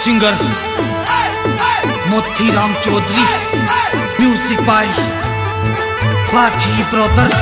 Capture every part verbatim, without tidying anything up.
Singer Motiram Chaudhary, music by Pathi brothers.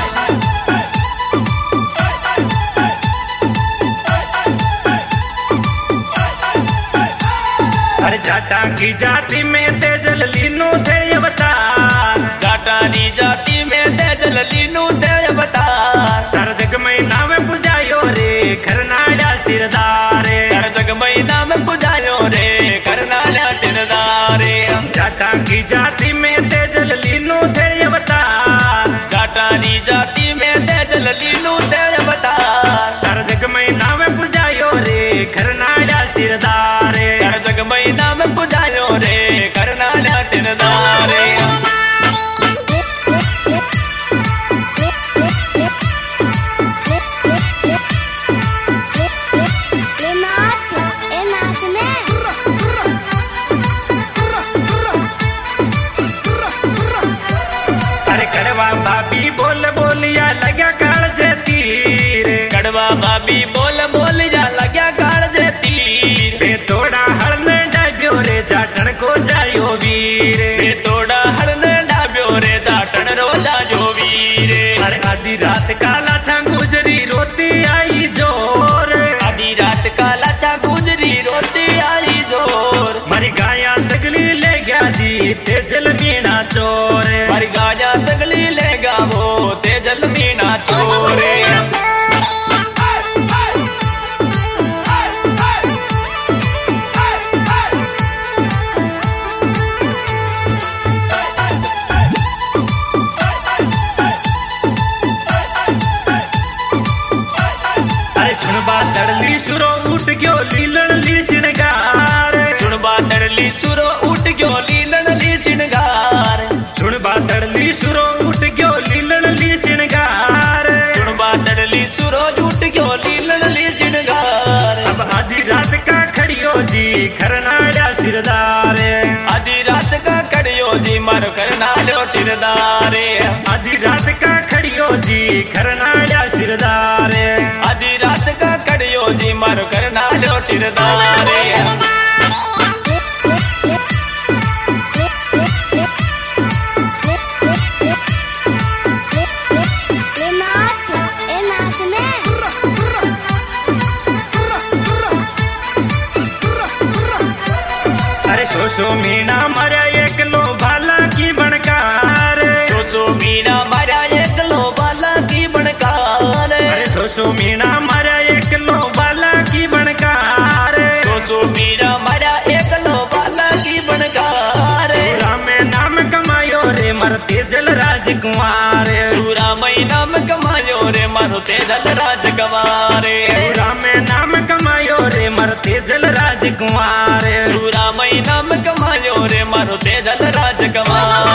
अरे जाटा की जाति में तेजल लीनू थे अवतार, जाटा री जाति में तेजल लीनू थे अवतार। सर जग महीना में पुजायो रे खरनाड़ा सिरदारे, सर जग महीना में पुजायो रे खरनाड़ा सिरदारे। जाटा की जाति में तेजल लीनू थे अवतार, जाटा री जाति में तेजल लीनू थे अवतार। सर जग महीना में पुजायो रे खरनाड़ा सिरदारे, सर जग महीना में पुजायो रे खरनाड़ा सिरदारे। भाभी बोल बोलिया लगा काल तीर, कड़वा भाभी बोल बोलिया लगा काल तीर। बे तोड़ा हरने डाब्यो रे जाटन को जायो वीर, बे तोड़ा हरने डाब्यो रे जाटन रो जायो वीर। अरे आधी रात काला छा गुजरी रोती आई जोर, आधी रात काला छा गुजरी रोती आई जोर। मारी गाया सगली ले गया जी तेजल मीना चोर, मारी गाया सगली ले गया वो तेजल मीना चोरे। अरे सुनबा दड़ली सुरो उठ गयो लीलन ली सिनगार, सुनबा दड़ली सुरो उठ गयो लीलन ली सिनगार। सुनबा दड़ली सुरो उठ गयो लीलन ली सिनगार, सुनबा दड़ली सुरो उठ गयो लीलन ली सिनगार। अब आधी रात का खड़ियो जी खरनाड़ा सिरदारे, आधी रात का खड़ियो जी मारो खरनाड़ो सिरदारे। आधी रात का खड़ियो जी खरनाड़ा सिरदारे, आधी रात का खड़ियो जी मारो खरनाड़ो सिरदारे। सोचो मीना मरा एक लो भाला की बनकार, सोचो मीना मरा एक लो भाला की बनकार। सोचो मीना मरा एक लो भाला की बनकार, सोचो मीना मरा एक लो भाला की बनकार। राम नाम कमायो रे मर तेजल राजकुमार, राम नाम कमायो रे मारो तेजल राजकुमार। राम नाम कमायो रे मर तेजल राजकुमार, राम नाम कमायो रे मारो तेजल राजकुमार।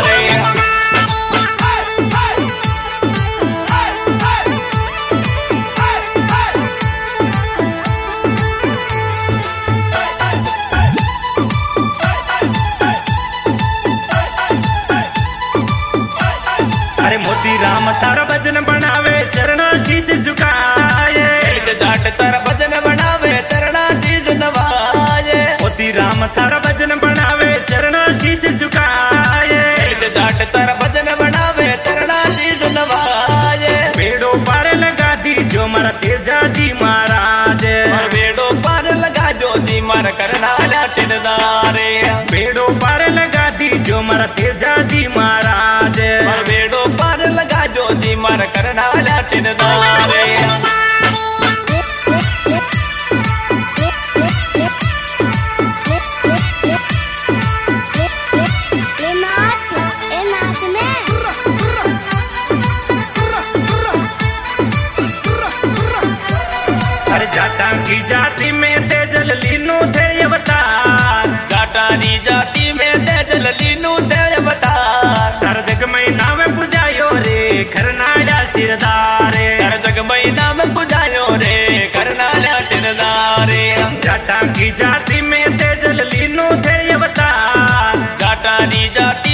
अरे मोती राम तारा भजन बनावे चरणा शीश झुकाए, एक जाट तारा भजन बनावे चरणा शीश नवाए। मोती राम तारा भजन बनावे चरणा शीश झुकाए, एक जाट तारा भजन बनावे चरणा शीश नवाए। बेड़ो पार लगा दी जो मारा तेजा जी महाराज, बेड़ो पार लगा जो जी मारा करनाड़ा सिरदारे। बेड़ो पार लगा दी जो मारा तेजा जी महाराज, बेड़ो पार लगा जो जी मारा करनाड़ा सिरदारे। अरे जाटा की जाति में तेजल लीनू थे अवतार, जाटा री जाति में तेजल लीनू थे अवतार। सर जग महीना में पुजायो रे खरनाड़ा सिरदारे, सर जग महीना में पुजायो रे खरनाड़ा सिरदारे। जाटा की जाति में तेजल लीनू थे अवतार, जाटा री जाति